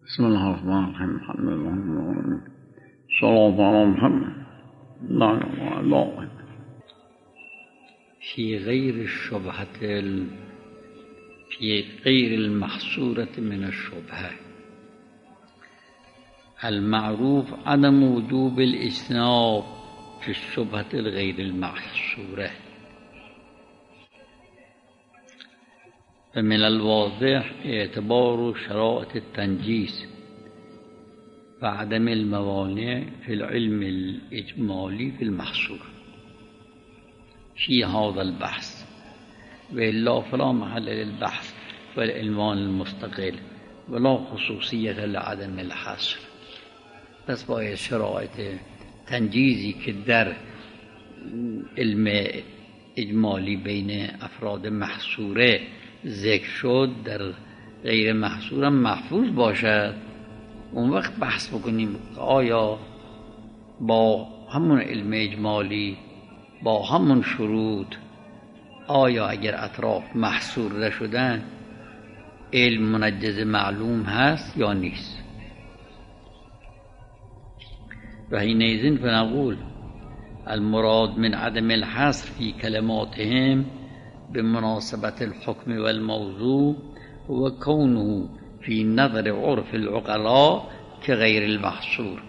بسم الله الرحمن الرحيم الحمد لله رب العالمين صلاة على محمد لا إله إلا الله. في غير المحصورة من الشبهة المعروف عدم وجوب الاجتناب في الشبهة الغير المحصورة. فمن الواضح اعتبار شرائط التنجيس وعدم الموانع في العلم الإجمالي في المحصور في هذا البحث، وإلا فلا محل للبحث والعنوان المستقل ولا خصوصية لعدم الحصر. پس باید شرایط تنجیزی که در علم اجمالی بین افراد محصوره ذکر شد در غیر محصورم محفوظ باشد. اون وقت بحث بکنیم آیا با همون علم اجمالی با همون شروط آیا اگر اطراف محصور نشدن علم منجز معلوم هست یا نیست. و حینئذ فنقول المراد من عدم الحصر في كلماتهم بمناسبة الحكم والموضوع هو كونه في نظر عرف العقلاء كغير المحصور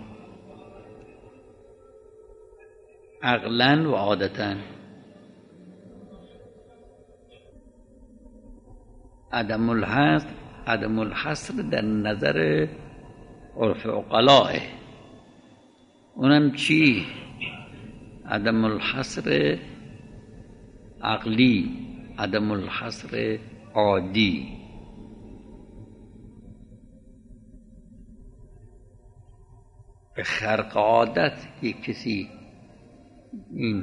عقلا وعادة. عدم الحصر در نظر عرف عقلائه. اونم چی؟ عدم الحصر عقلی، عدم الحصر عادی. به خرق عادت یک کسی این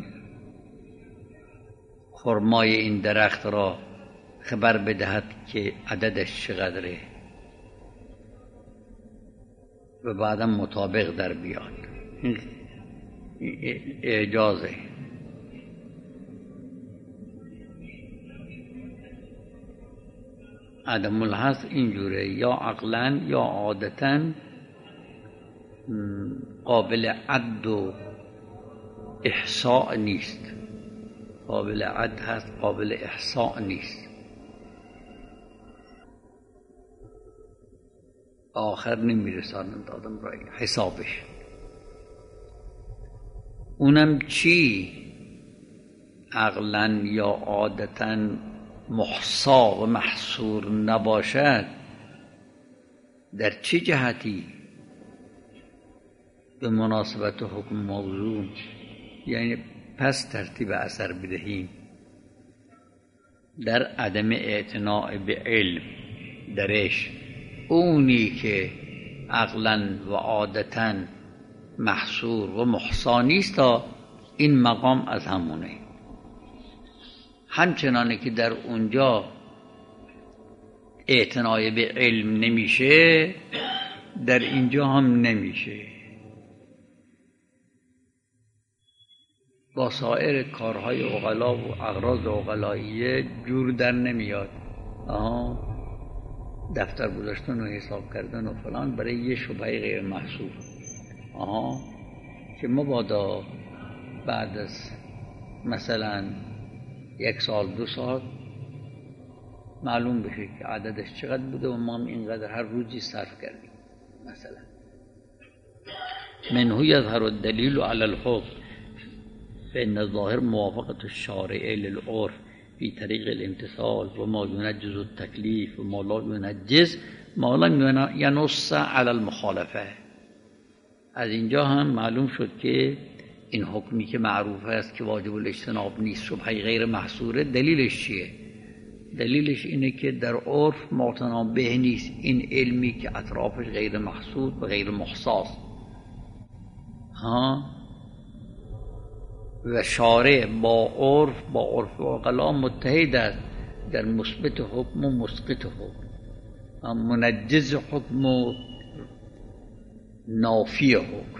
خرمای این درخت را خبر بدهد که عددش چقدره و بعدا مطابق در بیاد، اعجازه. عدم الحصر اینجوره، یا عقلا یا عادتا قابل عد و احصاء نیست. قابل عد هست، قابل احصاء نیست. آخر نمیرسانند آدم را حسابش. اونم چی؟ عقلا یا عادتا محصا و محصور نباشد. در چه جهتی؟ به مناسبت حکم موضوع، یعنی پس ترتیب اثر بدهیم در عدم اعتناء به علم درش. اونی که عقلا و عادتا محصور و محصا نیست تا این مقام از همونه. همچنانه که در اونجا اعتناء به علم نمیشه در اینجا هم نمیشه. با سایر کارهای عقلا و اغراض عقلاییه جور در نمیاد. دفتر گذاشتن و حساب کردن و فلان برای یه شبهه غیر محصور. که مبادا بعد از مثلا 1 سال 2 سال معلوم بشه که عددش چقدر بوده و ما هم اینقدر هر روزی صرف کردیم. مثلا منه یظهر الدلیل علی الحکم فإن الظاهر موافقة الشارع للعرف في طریق الامتثال و ما ينجز التکلیف و ما لا ينجز ما لم ينص على المخالفه. از اینجا هم معلوم شد که این حکمی که معروف است که واجب الاجتناب نیست، شبهه غیر محصوره، دلیلش چیه؟ دلیلش اینه که در عرف متنابه نیست این علمی که اطرافش غیر محصور و غیر محصاست. و شارع با عرف عقلا متحد است در مثبت حکم و مسقط حکم، منجز حکم و نافی حکم.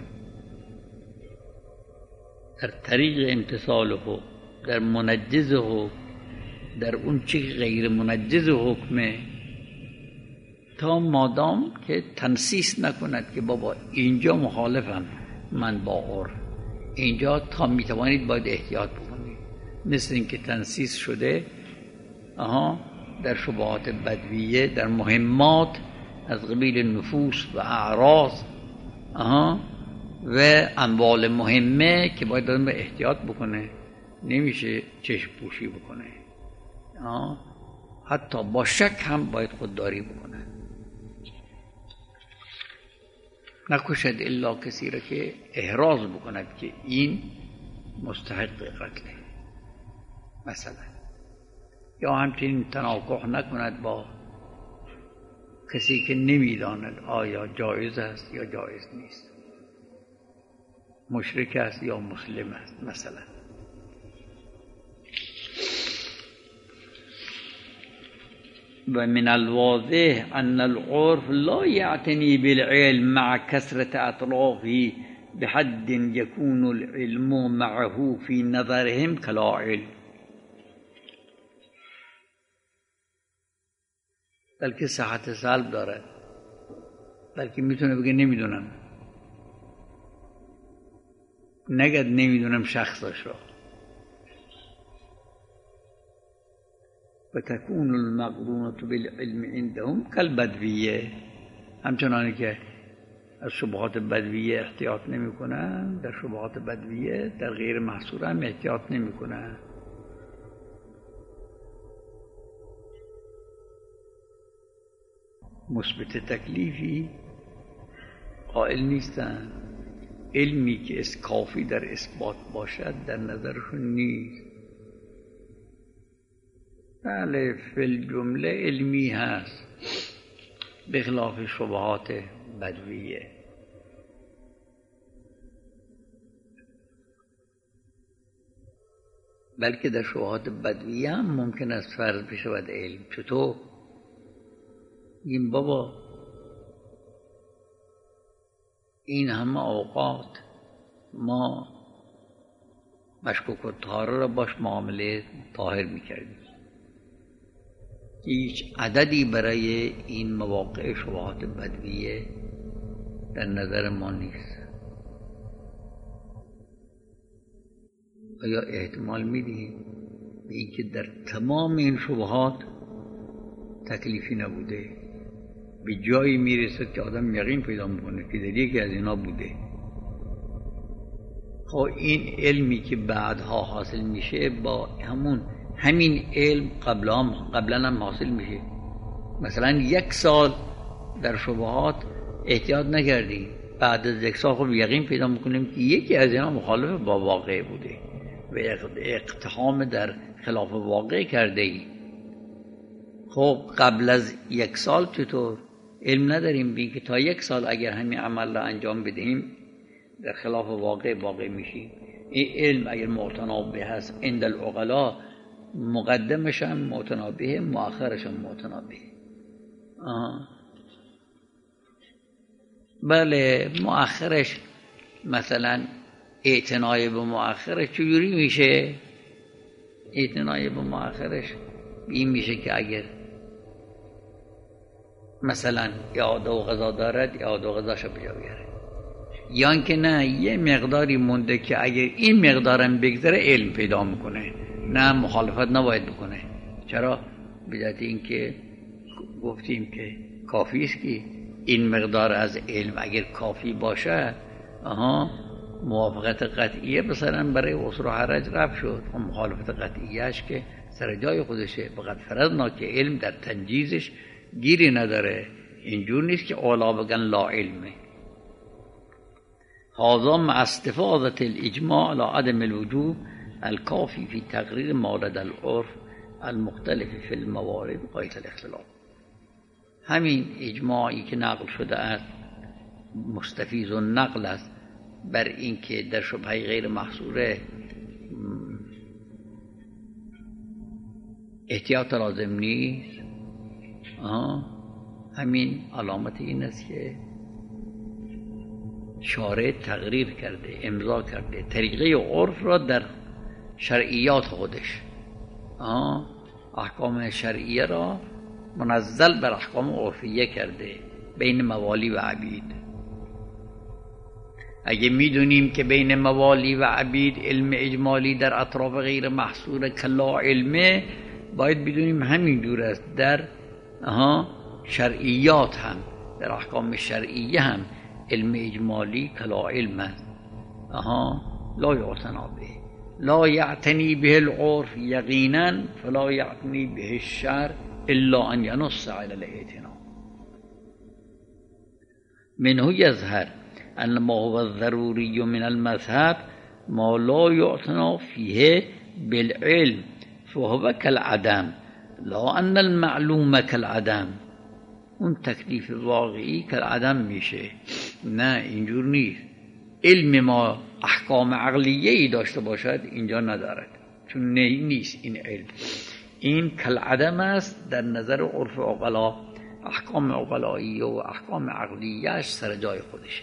در طریق امتثال حکم، در منجز حکم، در اون چی غیر منجز حکمه تا مادام که تنسیس نکند که بابا اینجا مخالفم من با عرف، اینجا تا میتوانید باید احتیاط بکنید. مثل اینکه تنسیس شده در شبهات بدویه، در مهمات از قبیل نفوس و اعراض و اموال مهمه که باید آدم احتیاط بکنه، نمیشه چشم پوشی بکنه، حتی با شک هم باید خودداری بکنه، نکشد الا کسی را که احراز بکند که این مستحق قتله مثلا، یا همچنین تناکح نکند با کسی که نمیداند آیا جایز است یا جایز نیست، مشرک است یا مسلم است مثلا. و من الواضح ان العرف لا يعتني بالعلم مع كثرة اطرافه بحد يكون العلم معه في نظرهم كلا علم، بلکه صحت سلب دارد، بلکه میتونه بگه نمیدونم، نگد نمیدونم شخصش را. و تكون المقرونة بالعلم عندهم كالبدویه، همچنانه که از شبهات بدویه احتیاط نمی کنن، در شبهات بدویه در غیر محصور هم احتیاط نمی کنن. مثبت تکلیفی قائل نیستن، علمی که کافی در اثبات باشد در نظرشون نیست. بله فی الجمله علمی هست به خلاف شبهات بدویه. بلکه در شبهات بدویه هم ممکن است فرض بشود علم. چطور؟ این بابا این همه اوقات ما مشکوک و طاهر را باش معامله طاهر میکردیم، هیچ عددی برای این مواقع شبهات بدویه در نظر ما نیست. آیا احتمال میدیم به اینکه در تمام این شبهات تکلیفی نبوده؟ به جایی میرسد که آدم یقین پیدا میکنه که در یکی از اینا بوده. خب این علمی که بعدها حاصل میشه با همین علم قبلا هم حاصل میشه. مثلا 1 سال در شبهات احتیاط نکردیم، بعد از 1 سال خب یقین پیدا میکنیم که یکی از اینا مخالف با واقع بوده و اقتحام در خلاف واقع کرده ای. خب قبل از 1 سال چطور؟ علم نداریم بین که تا 1 سال اگر همین عمل را انجام بدهیم در خلاف واقع میشیم. این علم اگر معتنابه هست عند العقلا، مقدمش هم معتنابه، مؤخرش هم معتنابه. بله مؤخرش مثلا اعتنای به مؤخرش چجوری میشه؟ اعتنای به مؤخرش این میشه که اگر مثلا اعاده و قضا دارد، اعاده و قضاشو بجا بیاره، یا اینکه نه یه مقداری مونده که اگر این مقدارم بگذره علم پیدا میکنه، نه مخالفت نباید بکنه. چرا؟ به جهت اینکه گفتیم که کافی است که این مقدار از علم اگر کافی باشه موافقت قطعیه مثلا برای عسر و حرج رفع شد. مخالفت قطعیهش که سر جای خودشه، فقط فرضنا که علم در تنجیزش گیری نداره. اینجور نیست که اولا بگن لا علمه. هذا مع استفاضة الاجماع على عدم الوجوب الكافي في تقرير موارد العرف المختلف في الموارد غایت الاختلاف. همین اجماعی که نقل شده است مستفیض و نقل است بر اینکه در شبهه غیر محصوره احتیاط لازم نیست. همین علامت این است که شارع تقریر کرده، امضا کرده طریقه عرف را در شرعیات خودش، احکام شرعیه را منزل بر احکام عرفیه کرده بین موالی و عبید. اگه میدونیم که بین موالی و عبید علم اجمالی در اطراف غیر محصور کلا علمه، باید بدونیم همین دور است در شرعیات هم، در احکام شرعیه هم علم اجمالی کلا علم است. لا یعتنا به، لا یعتنی به العرف یقینا فلا یعتنی به الشرع الا ان ینص علی الاعتنا. منه یظهر ان ما هو الضروری من المذهب ما لا یعتنا فیه بالعلم فهو کالعدم لا ان المعلوم کالعدم. اون تکلیف واقعی کالعدم میشه. نه اینجور نیست. علم ما احکام عقلیه ای داشته باشد اینجا ندارد، چون نیست این علم. این کالعدم است در نظر عرف عقلا. احکام عقلایی و احکام عقلیهش سر جای خودشه.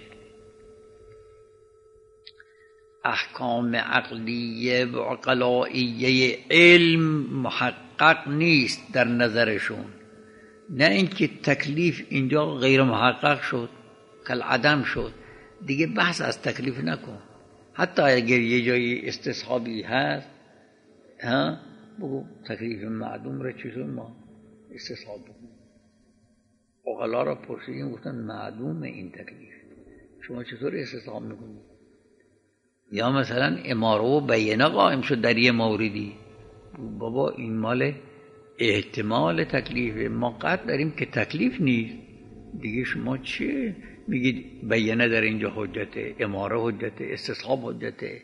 احکام عقلیه و عقلاییه علم محقق نیست در نظرشون. نه اینکه تکلیف اینجا غیر محقق شد، کالعدم شد، دیگه بحث از تکلیف نکن. حتی اگر یه جایی استصحابی هست بگو تکلیف معدوم را چطور ما استصحاب بکنیم. عقلا را پرسیدیم گفتن معدوم این تکلیف، شما چطور استصحاب میکنید؟ یا مثلا اماره و بیینه قائم شد در یه موردی، بابا این مال احتمال تکلیف، ما قطع داریم که تکلیف نیست دیگه. شما چیه میگید بیینه در اینجا حجته، اماره حجته، استصحاب حجته.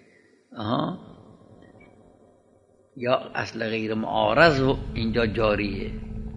یا اصل غیر معارض اینجا جاریه.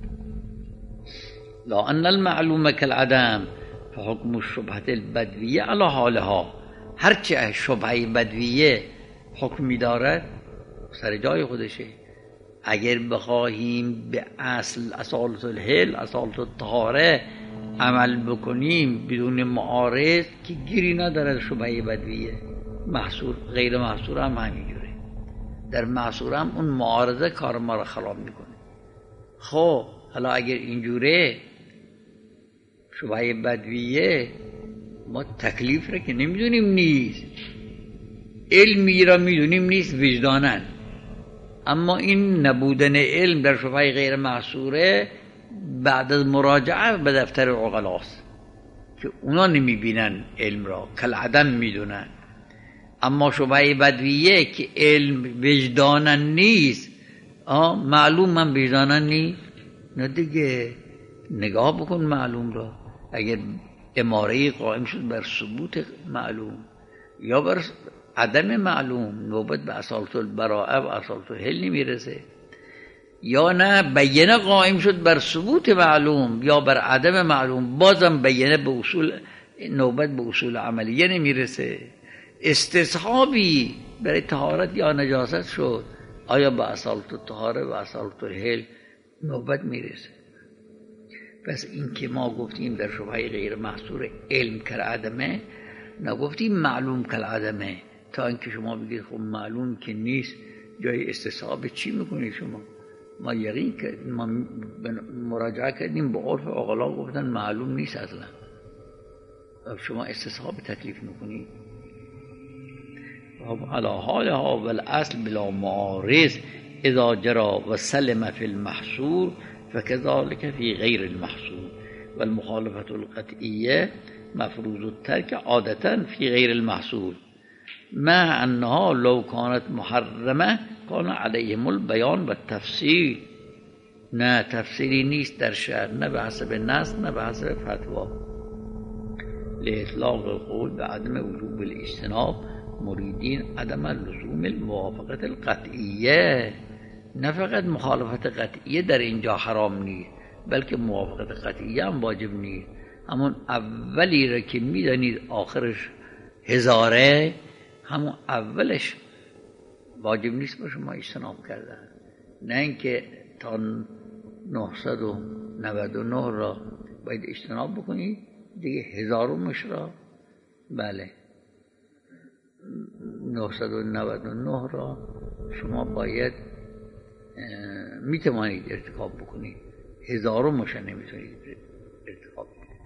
لا ان المعلوم کالعدم فحکم الشبهة البدویه علی حالها. هرچه شبهه بدویه حکمی دارد سر جای خودشه. اگر بخواهیم به اصالت الحل، اصالت الطهاره عمل بکنیم بدون معارض که گیری ندارد شبهه بدویه. محصور غیر محصور هم همینجوره. در محصور هم اون معارضه کار ما رو خراب میکنه. خب حالا اگر اینجوره شبهه بدویه، ما تکلیف را که نمیدونیم نیست، علمی را میدونیم نیست وجدانن، اما این نبودن علم در شبهه غیر محصوره بعد از مراجعه به دفتر عقلاست که اونا نمیبینن علم را، کالعدم میدونن. اما شبهه بدویه که علم وجدانن نیست، معلوم من وجدانن نیست، نه دیگه نگاه بکن معلوم را. اگر اماره قائم شد بر ثبوت معلوم یا بر عدم معلوم، نوبت به اصالت البراءه و اصالت الحل نمیرسه. یا نه بیینه قائم شد بر ثبوت معلوم یا بر عدم معلوم، بازم بیینه به اصول، نوبت به اصول عملیه نمیرسه. استصحابی برای طهارت یا نجاست شد، آیا به اصالت الطهاره و اصالت الحل نوبت میرسه؟ پس این که ما گفتیم در شبهه غیر محصور علم کالعدمه، نگفتیم معلوم کالعدمه. تا اینکه شما بگید خب معلوم که نیست، جای استصحاب چی میکنید شما؟ ما یقین کردیم، ما مراجعه کردیم به عرف عقلا گفتن معلوم نیست اصلا. شما استصحاب تکلیف میکنید. علی حالها و الاصل بلا معارض اذا جرى و سلم فی المحصور فكذلك في غير المحصور والمخالفة القطعية مفروض الترك عادة في غير المحصول مع أنها لو كانت محرمة كان عليهم البيان والتفصيل. نه تفصیلی نیست در شرع، نه به حسب نص نه به حسب فتوا. لإطلاق القول بعدم وجوب الاجتناب مريدين عدم لزوم الموافقة القطعية. نه فقط مخالفت قطعیه در اینجا حرام نیست، بلکه موافقت قطعیه هم واجب نیست. همون اولی را که میدانید آخرش هزاره، همون اولش واجب نیست با شما اجتناب کردن. نه اینکه تا 999 را باید اجتناب بکنید، دیگه هزارمش را، بله 999 را شما باید میتوانید ارتکاب بکنید، 1000 نمیتونید ارتکاب کنید.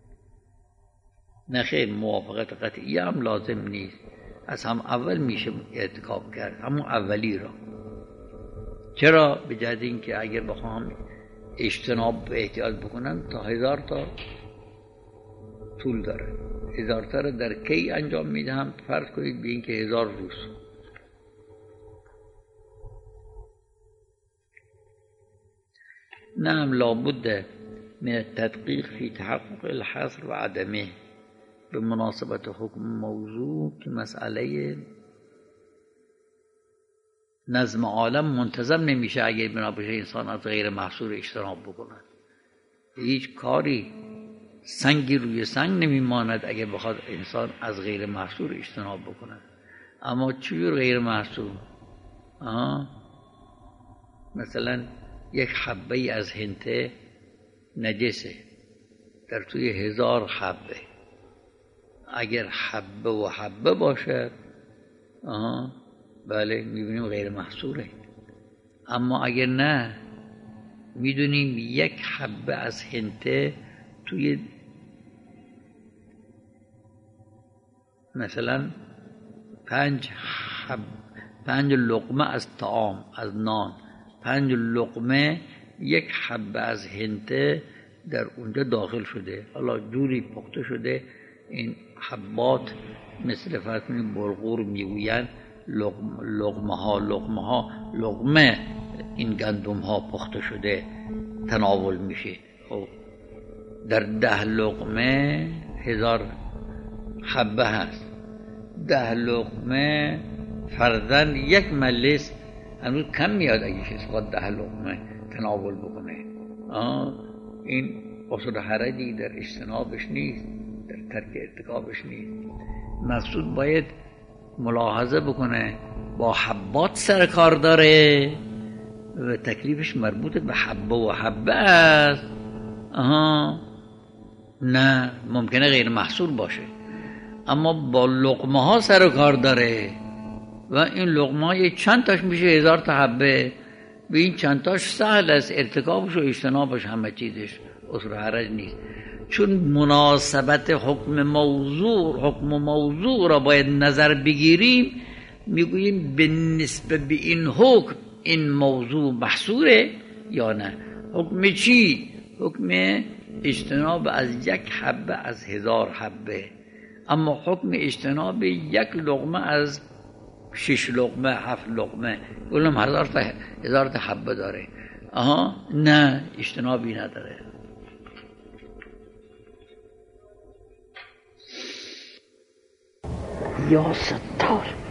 نه خیر، موافقت قطعی هم لازم نیست، از هم اول میشه ارتکاب کرد، همون اولی را. چرا؟ به جهت اینکه اگر بخوام اجتناب به احتیاط بکنم تا 1000 تا طول داره. 1000 تا را در کی انجام میدهم؟ فرض کنید به اینکه 1000 روز. نعم لابد من التدقیق فی تحقق الحصر و عدمه. به مناسبت حکم موضوع که مسئله نظم عالم منتظم نمیشه اگر بنا بشه انسان از غیر محصور اجتناب بکند. هیچ کاری سنگی روی سنگ نمیماند اگر بخواد انسان از غیر محصور اجتناب بکند. اما چجور غیر محصور؟ مثلا یک حبه از هنته نجسه در توی 1000 حبه. اگر حبه و حبه باشد بله میبینیم غیر محصوره. اما اگر نه، میدونیم یک حبه از هنته توی مثلا 5 لقمه از طعام، از نان، 5 لقمه یک حبه از هنته در اونجا داخل شده. حالا جوری پخته شده این حبات، مثل فرض کنید بلغور میگویند لقمه این گندم ها پخته شده تناول میشه. خب در 10 لقمه 1000 حبه هست. 10 لقمه فرضاً یک ملس هنوز کم میاد اگه کسی خواهد 10 لقمه تناول بکنه. این قصد حرجی در اجتنابش نیست، در ترک ارتکابش نیست. مقصود باید ملاحظه بکنه با حبات سر کار داره و تکلیفش مربوط به حبه و حبه است. نه، ممکنه غیر محصول باشه، اما با لقمه ها سر کار داره و این لقمه ها چند تاش میشه 1000 تا حبه. به این چند تاش سهل است ارتکابش و اجتنابش، همه چیزش اصل حرج نیست. چون مناسبت حکم موضوع را باید نظر بگیریم، میگوییم به نسبت به این حکم این موضوع محصوره یا نه. حکم چی؟ حکم اجتناب از یک حبه از 1000 حبه. اما حکم اجتناب یک لقمه از 6 لقمه 7 لقمه اونم 1000 تا حبه داره. نه، اجتنابی نداره. یا ستار.